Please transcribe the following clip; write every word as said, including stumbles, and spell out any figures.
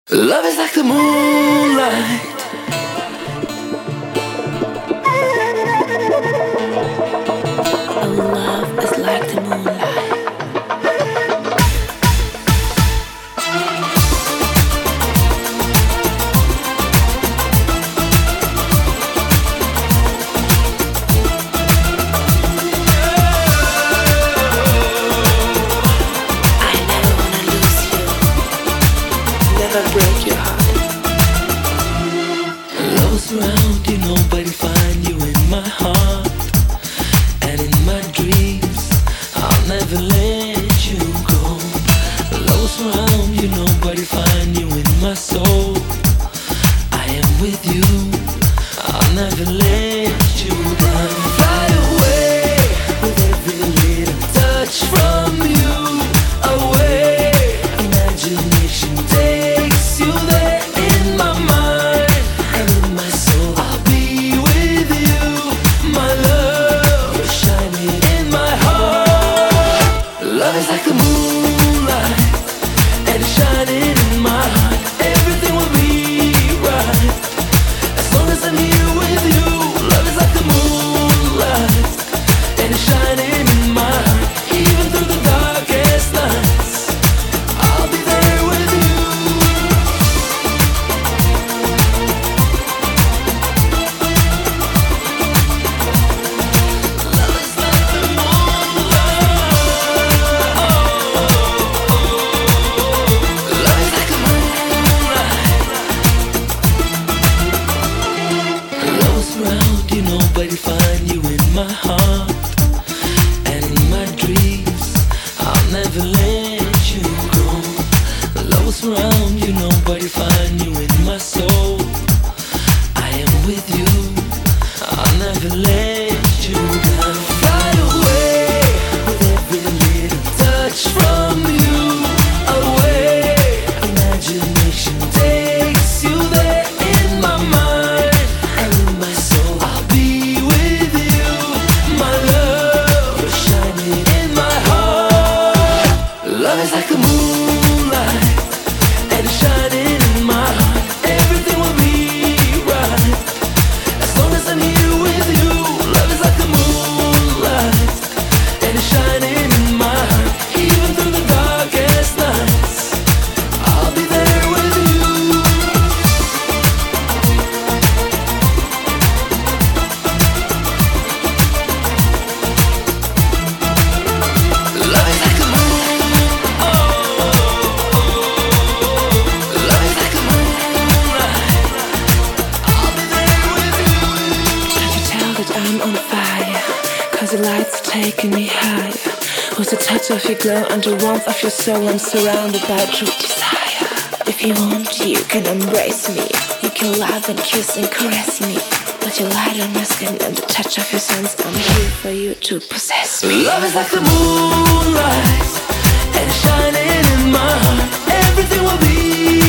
Love is like the moonlight. Oh, love is like the moonlight. Break your heart. Love is around you, nobody find you in my heart. And in my dreams, I'll never let you go. Love is around you, nobody find you in my soul. I am with you, I'll never let you down. Fly away with every little touch from you. Away, imagination takes you there in my mind and in my soul. I'll be with you, my love. You're shining in my heart. Love is like the moonlight, and it's shining in my heart. Everything will be right as long as I'm here with you. Love is like the moonlight, and it's shining in my heart. Even through the darkest nights, I'll be there with you. Love is like the moonlight. Love is like the moonlight. Love is around you, nobody find you in my heart. And in my dreams, I'll never let you go. Love is around you, nobody find you in my soul. I am with you, I'll never let you down. Fly away with every little touch from you. Away, imagination takes you there in my mind and in my soul. I'll be with you, my love. You're shining in my heart. Love is like the moonlight, and it's shining in my heart. Everything will be right as long as I'm here with you. Love is like the moonlight, and it's shining in my heart. Even through the darkest nights, I'll be there with you. Love is like the moon. Oh, love is like the moonlight. I'll be there with you. Can't you tell that I'm on fire? Cause the lights are taking me higher. With the touch of your glow and the warmth of your soul, I'm surrounded by true desire. If you want, you can embrace me. You can love and kiss and caress me. Let your light on my skin and the touch of your sense, I'm here for you to possess me. Love is like the moonlight, and it's shining in my heart. Everything will be